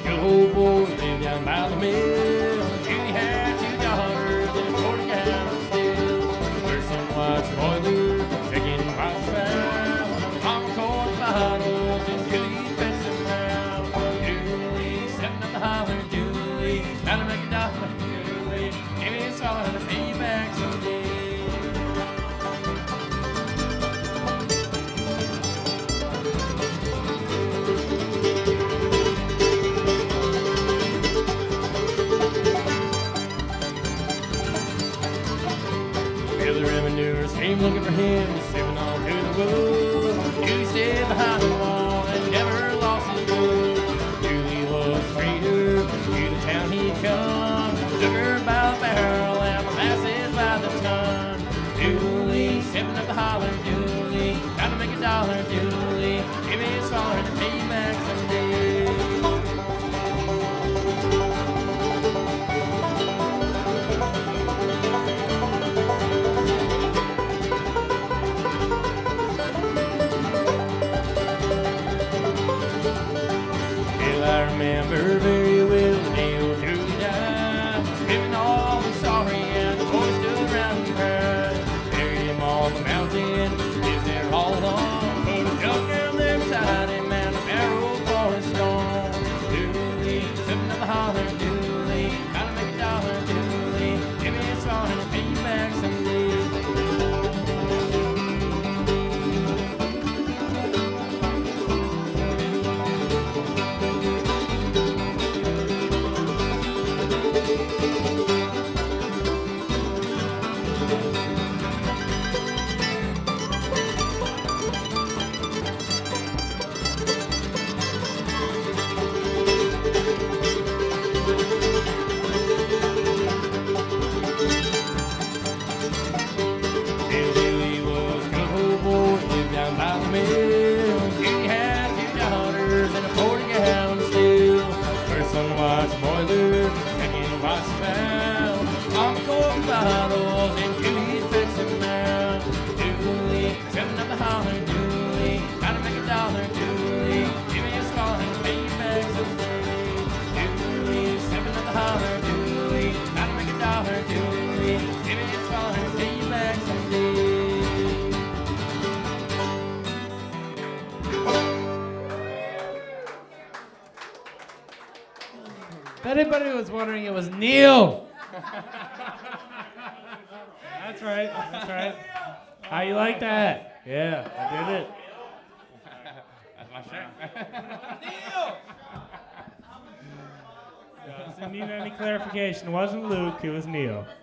good old boy lived down by the mill. Julie had 2 daughters and a 40-gallon still. First son watched boiler, second watched fowl. Mama caught bottles and Julie fetched them round. Julie, stepping up the holler, Julie, trying to make a dollar, Julie. Give me a solid to pay you back someday. The revenuers came looking for him, stepping on through the wood. Julie stayed behind the wall and never lost his good. Julie was a trader, to the town he'd come. Took her by the barrel and molasses by the ton. Julie, stepping up the holler, Julie, trying to make a dollar, Julie. Give me a solid to pay you back someday. I remember very well the day old Julie died. Living all was sorry and the boys stood around and cried. Buried him on the mountain, lives there all alone. Put a junk down there beside him and a barrel for his stone. Julie, sitting on the holler, Julie, trying to make a dollar, Julie. Give me a song and I'll pay you back someday. Julie had 2 daughters and a 40-gallon still. First son watched boiler, second watched fowl. Mama caught bottles and Julie fetched them down. Julie, stepping up the holler, Julie, trying to make a dollar, Julie. Give me a scar and pay you back someday. Julie, stepping up the holler, Julie, trying to make a dollar, Julie. Give me a scar and pay you back someday. If anybody was wondering, it was Neil. That's right. That's right. How you like that? Yeah, I did it. That's my shirt. Neil. Didn't need any clarification. It wasn't Luke. It was Neil.